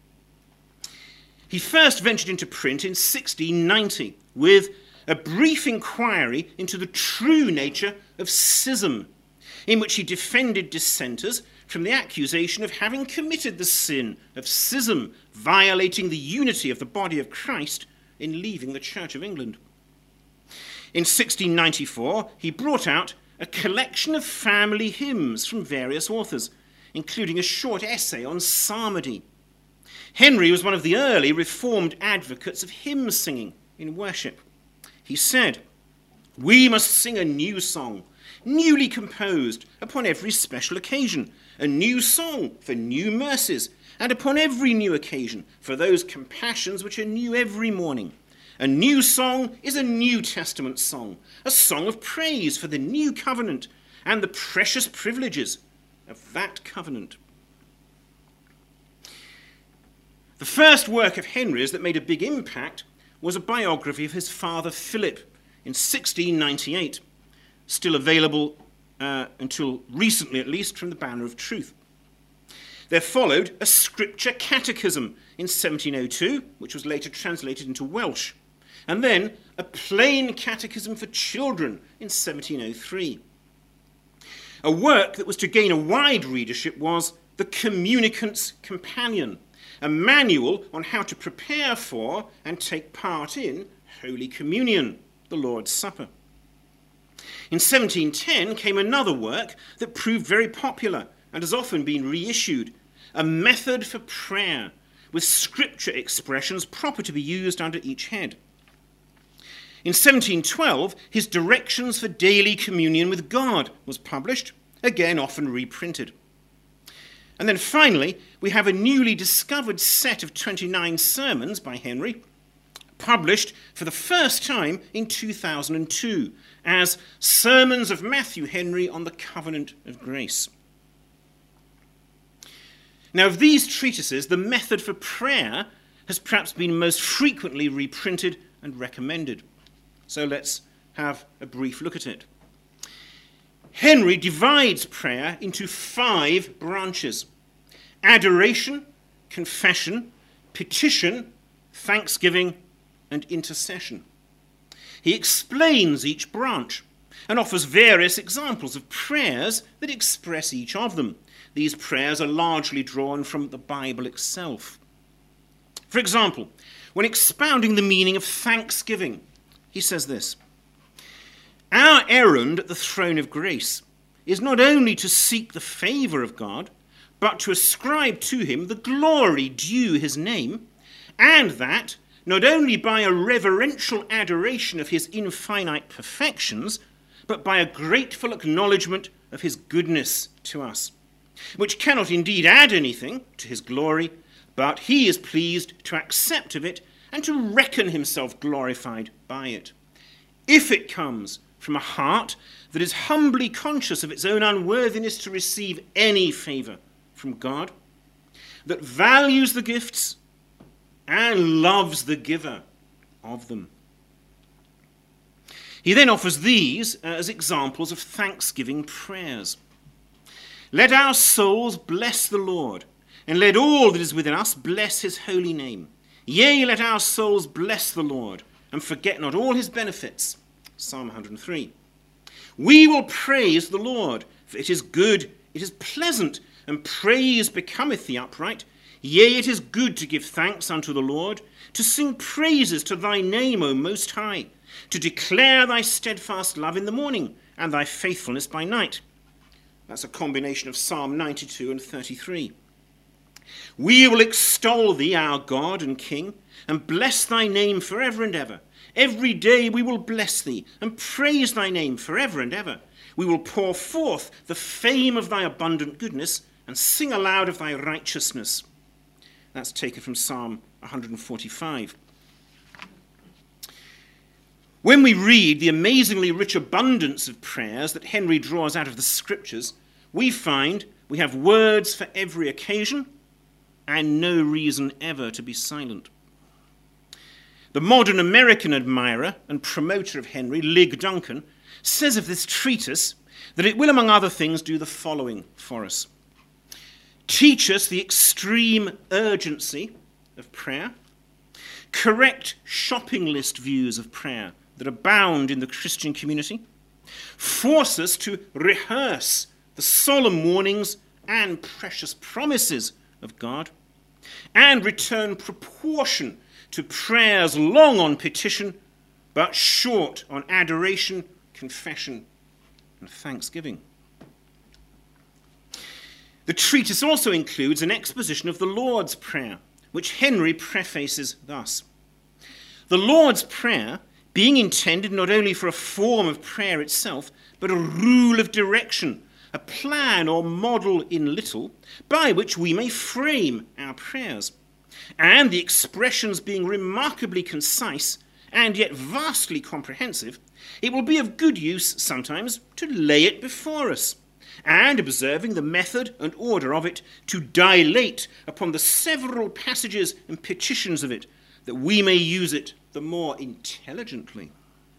He first ventured into print in 1690 with a brief inquiry into the true nature of schism, in which he defended dissenters from the accusation of having committed the sin of schism, violating the unity of the body of Christ in leaving the Church of England. In 1694, he brought out a collection of family hymns from various authors, including a short essay on psalmody. Henry was one of the early Reformed advocates of hymn singing in worship. He said, "We must sing a new song, newly composed upon every special occasion, a new song for new mercies, and upon every new occasion for those compassions which are new every morning. A new song is a New Testament song, a song of praise for the new covenant and the precious privileges of that covenant." The first work of Henry's that made a big impact was a biography of his father Philip in 1698, still available until recently at least from the Banner of Truth. There followed a scripture catechism in 1702, which was later translated into Welsh, and then a plain catechism for children in 1703. A work that was to gain a wide readership was The Communicant's Companion, a manual on how to prepare for and take part in Holy Communion, the Lord's Supper. In 1710 came another work that proved very popular and has often been reissued, A Method for Prayer, with scripture expressions proper to be used under each head. In 1712, his Directions for Daily Communion with God was published, again often reprinted. And then finally, we have a newly discovered set of 29 sermons by Henry, published for the first time in 2002 as Sermons of Matthew Henry on the Covenant of Grace. Now, of these treatises, the Method for Prayer has perhaps been most frequently reprinted and recommended. So let's have a brief look at it. Henry divides prayer into 5 branches: adoration, confession, petition, thanksgiving, and intercession. He explains each branch and offers various examples of prayers that express each of them. These prayers are largely drawn from the Bible itself. For example, when expounding the meaning of thanksgiving, he says this: "Our errand at the throne of grace is not only to seek the favor of God, but to ascribe to him the glory due his name, and that not only by a reverential adoration of his infinite perfections, but by a grateful acknowledgement of his goodness to us, which cannot indeed add anything to his glory, but he is pleased to accept of it and to reckon himself glorified by it. If it comes from a heart that is humbly conscious of its own unworthiness to receive any favour from God, that values the gifts and loves the giver of them. He then offers these as examples of thanksgiving prayers. Let our souls bless the Lord, and let all that is within us bless his holy name. Yea, let our souls bless the Lord, and forget not all his benefits. Psalm 103. We will praise the Lord, for it is good, it is pleasant, and praise becometh the upright. Yea, it is good to give thanks unto the Lord, to sing praises to thy name, O Most High, to declare thy steadfast love in the morning, and thy faithfulness by night. That's a combination of Psalm 92 and 33. We will extol thee, our God and King, and bless thy name forever and ever. Every day we will bless thee and praise thy name forever and ever. We will pour forth the fame of thy abundant goodness and sing aloud of thy righteousness. That's taken from Psalm 145. When we read the amazingly rich abundance of prayers that Henry draws out of the Scriptures, we find we have words for every occasion and no reason ever to be silent. The modern American admirer and promoter of Henry, Lig Duncan, says of this treatise that it will, among other things, do the following for us. Teach us the extreme urgency of prayer, correct shopping list views of prayer that abound in the Christian community, force us to rehearse the solemn warnings and precious promises of God, and return proportion to prayers long on petition, but short on adoration, confession, and thanksgiving. The treatise also includes an exposition of the Lord's Prayer, which Henry prefaces thus. The Lord's Prayer being intended not only for a form of prayer itself, but a rule of direction, a plan or model in little, by which we may frame our prayers. And the expressions being remarkably concise and yet vastly comprehensive, it will be of good use sometimes to lay it before us, and observing the method and order of it, to dilate upon the several passages and petitions of it, that we may use it the more intelligently.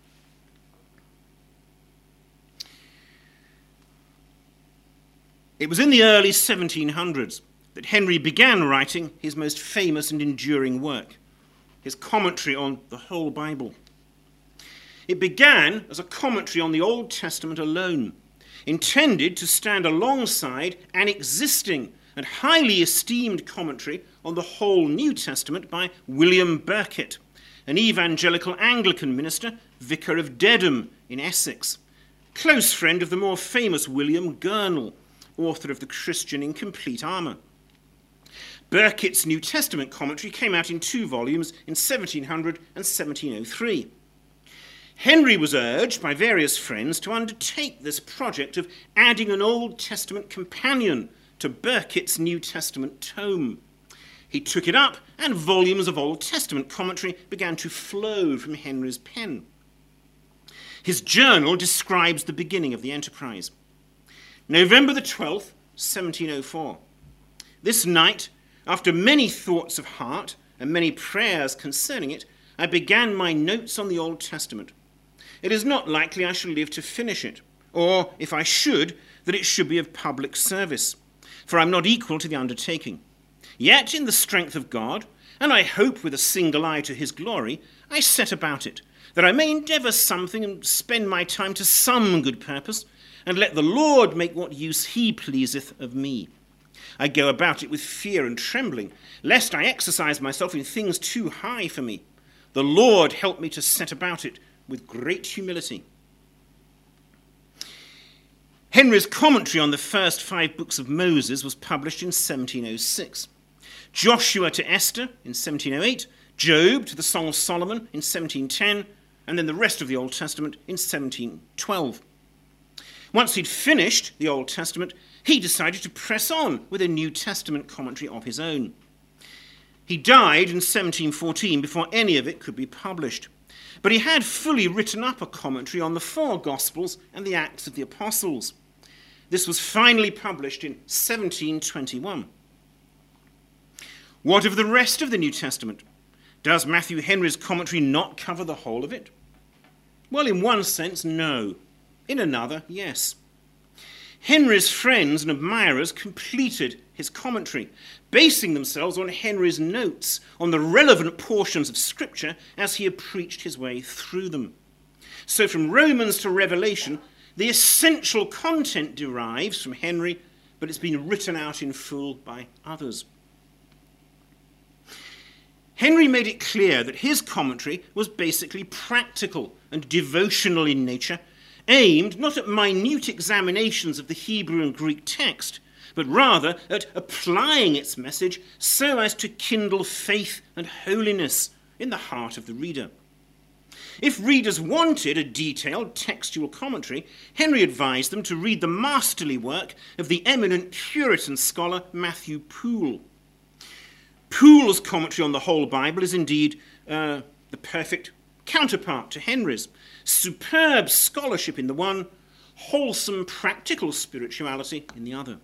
It was in the early 1700s that Henry began writing his most famous and enduring work, his commentary on the whole Bible. It began as a commentary on the Old Testament alone, intended to stand alongside an existing and highly esteemed commentary on the whole New Testament by William Burkitt, an evangelical Anglican minister, vicar of Dedham in Essex, close friend of the more famous William Gurnall, author of The Christian in Complete Armour. Burkitt's New Testament commentary came out in 2 volumes in 1700 and 1703. Henry was urged by various friends to undertake this project of adding an Old Testament companion to Burkitt's New Testament tome. He took it up, and volumes of Old Testament commentary began to flow from Henry's pen. His journal describes the beginning of the enterprise. November the 12th, 1704. This night, after many thoughts of heart and many prayers concerning it, I began my notes on the Old Testament. It is not likely I shall live to finish it, or, if I should, that it should be of public service, for I am not equal to the undertaking. Yet, in the strength of God, and I hope with a single eye to his glory, I set about it, that I may endeavour something and spend my time to some good purpose, and let the Lord make what use he pleaseth of me. I go about it with fear and trembling, lest I exercise myself in things too high for me. The Lord help me to set about it with great humility. Henry's commentary on the first 5 books of Moses was published in 1706. Joshua to Esther in 1708, Job to the Song of Solomon in 1710, and then the rest of the Old Testament in 1712. Once he'd finished the Old Testament, he decided to press on with a New Testament commentary of his own. He died in 1714 before any of it could be published, But he had fully written up a commentary on the 4 Gospels and the Acts of the Apostles. This was finally published in 1721. What of the rest of the New Testament? Does Matthew Henry's commentary not cover the whole of it? Well, in one sense, no. In another, yes. Henry's friends and admirers completed his commentary, basing themselves on Henry's notes on the relevant portions of Scripture as he had preached his way through them. So from Romans to Revelation, the essential content derives from Henry, but it's been written out in full by others. Henry made it clear that his commentary was basically practical and devotional in nature, aimed not at minute examinations of the Hebrew and Greek text, but rather at applying its message so as to kindle faith and holiness in the heart of the reader. If readers wanted a detailed textual commentary, Henry advised them to read the masterly work of the eminent Puritan scholar Matthew Poole. Poole's commentary on the whole Bible is indeed the perfect counterpart to Henry's. Superb scholarship in the one, wholesome practical spirituality in the other.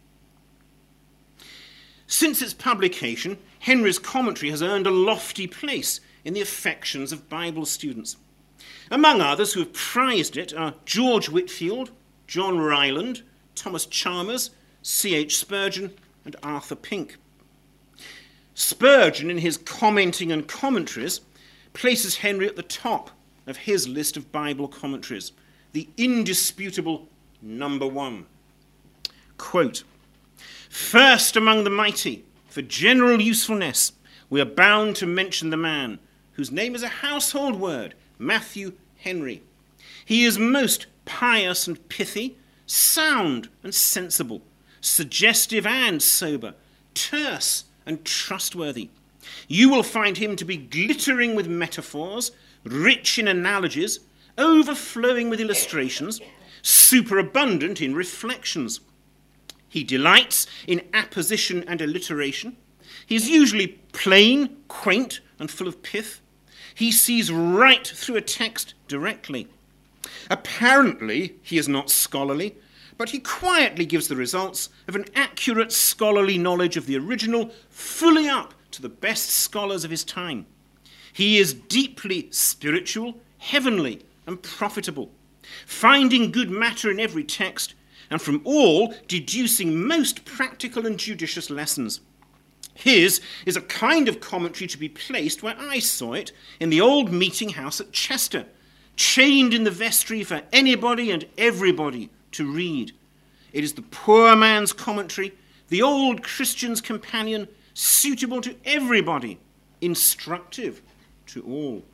Since its publication, Henry's commentary has earned a lofty place in the affections of Bible students. Among others who have prized it are George Whitefield, John Ryland, Thomas Chalmers, C.H. Spurgeon, and Arthur Pink. Spurgeon, in his Commenting and Commentaries, places Henry at the top of his list of Bible commentaries, the indisputable number 1. Quote, "First among the mighty, for general usefulness, we are bound to mention the man whose name is a household word, Matthew Henry. He is most pious and pithy, sound and sensible, suggestive and sober, terse and trustworthy. You will find him to be glittering with metaphors, rich in analogies, overflowing with illustrations, superabundant in reflections. He delights in apposition and alliteration. He is usually plain, quaint, and full of pith. He sees right through a text directly. Apparently, he is not scholarly, but he quietly gives the results of an accurate scholarly knowledge of the original, fully up to the best scholars of his time. He is deeply spiritual, heavenly, and profitable, finding good matter in every text, and from all deducing most practical and judicious lessons. His is a kind of commentary to be placed where I saw it, in the old meeting house at Chester, chained in the vestry for anybody and everybody to read. It is the poor man's commentary, the old Christian's companion, suitable to everybody, instructive to all."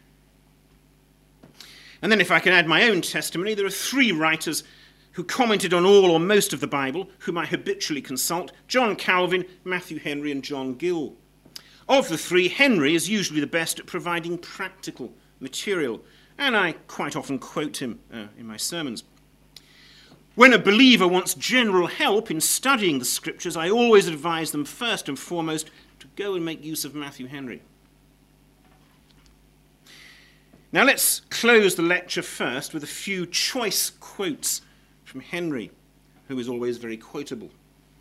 And then if I can add my own testimony, there are 3 writers who commented on all or most of the Bible, whom I habitually consult: John Calvin, Matthew Henry, and John Gill. Of the 3, Henry is usually the best at providing practical material, and I quite often quote him in my sermons. When a believer wants general help in studying the Scriptures, I always advise them first and foremost to go and make use of Matthew Henry. Now let's close the lecture first with a few choice quotes from Henry, who is always very quotable.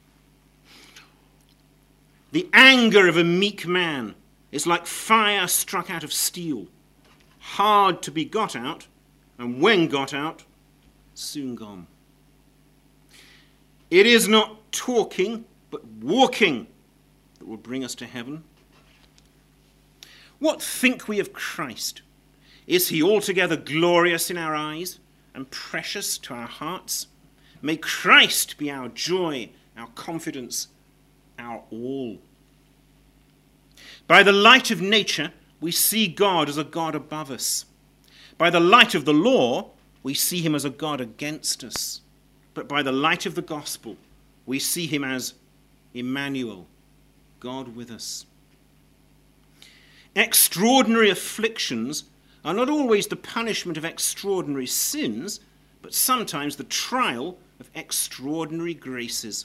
"The anger of a meek man is like fire struck out of steel, hard to be got out, and when got out, soon gone. It is not talking, but walking that will bring us to heaven. What think we of Christ? Is he altogether glorious in our eyes and precious to our hearts? May Christ be our joy, our confidence, our all. By the light of nature, we see God as a God above us. By the light of the law, we see him as a God against us. But by the light of the gospel, we see him as Emmanuel, God with us. Extraordinary afflictions are not always the punishment of extraordinary sins, but sometimes the trial of extraordinary graces.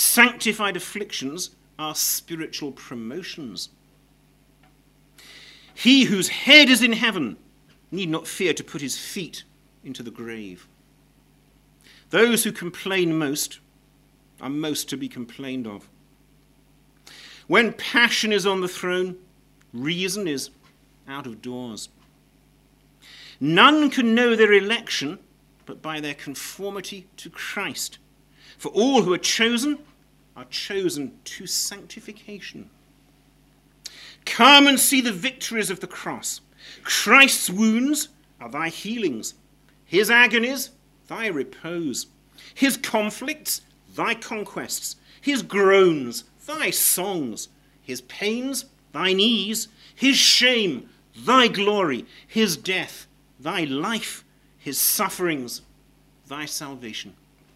Sanctified afflictions are spiritual promotions. He whose head is in heaven need not fear to put his feet into the grave. Those who complain most are most to be complained of. When passion is on the throne, reason is out of doors. None can know their election but by their conformity to Christ. For all who are chosen to sanctification. Come and see the victories of the cross. Christ's wounds are thy healings. His agonies, thy repose. His conflicts, thy conquests. His groans, thy songs. His pains, thine ease. His shame, thy glory. His death, thy life. His sufferings, thy salvation.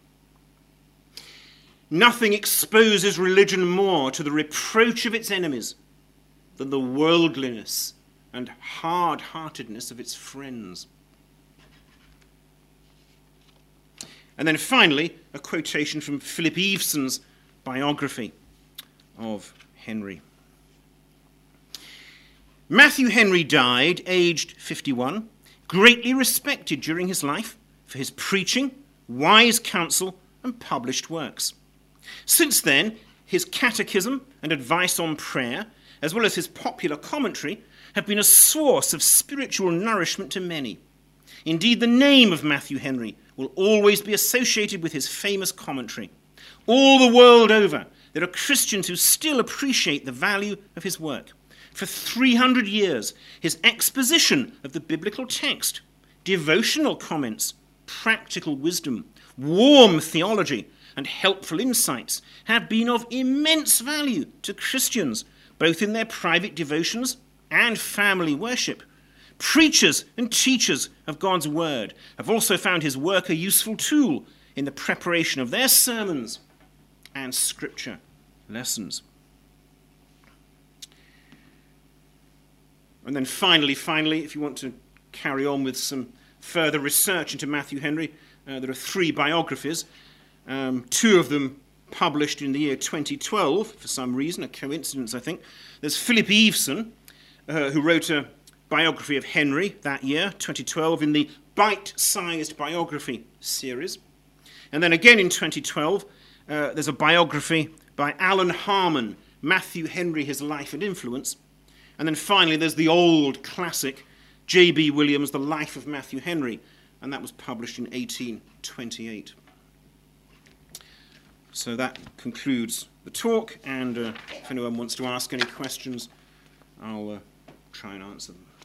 Nothing exposes religion more to the reproach of its enemies than the worldliness and hard-heartedness of its friends. And then finally, a quotation from Philip Eveson's biography of Henry. Matthew Henry died, aged 51, greatly respected during his life for his preaching, wise counsel, and published works. Since then, his catechism and advice on prayer, as well as his popular commentary, have been a source of spiritual nourishment to many. Indeed, the name of Matthew Henry will always be associated with his famous commentary. All the world over, there are Christians who still appreciate the value of his work. For 300 years, his exposition of the biblical text, devotional comments, practical wisdom, warm theology, and helpful insights have been of immense value to Christians, both in their private devotions and family worship. Preachers and teachers of God's word have also found his work a useful tool in the preparation of their sermons and scripture lessons. And then finally, if you want to carry on with some further research into Matthew Henry, there are 3 biographies, 2 of them published in the year 2012, for some reason, a coincidence, I think. There's Philip Eveson, who wrote a biography of Henry that year, 2012, in the Bite-Sized Biography series. And then again in 2012, there's a biography by Alan Harmon, Matthew Henry, His Life and Influence. And then finally, there's the old classic, J.B. Williams, The Life of Matthew Henry, and that was published in 1828. So that concludes the talk, and if anyone wants to ask any questions, I'll try and answer them.